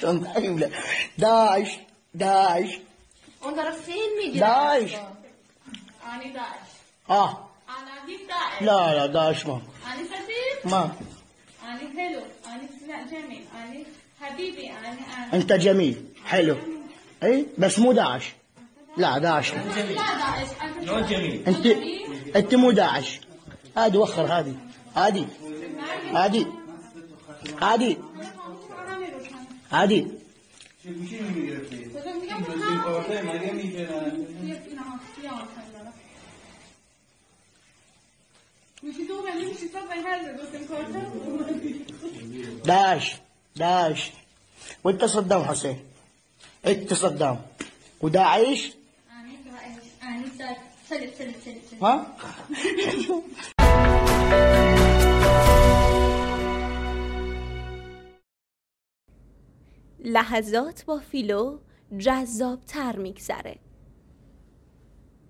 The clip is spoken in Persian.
داعش داعش اون داره فیلم میگیره. داعش آنی داعش. اه آنی داعش. لا لا داعش ما آنی سفیر. ما آنی هلو. آنی جميل. آني حبيبي. آني انت جميل حلو اي بس مو داعش لا داعش لا داعش. نو جميل. انت مو داعش هادي وخر هادي هادي هادي هادي هادي داعش داعش وانت صدام حسين انت صدام وداعش آنی داعش. آنی داعش. سلب. ها لحظات با فیلو جذاب‌تر میگذره.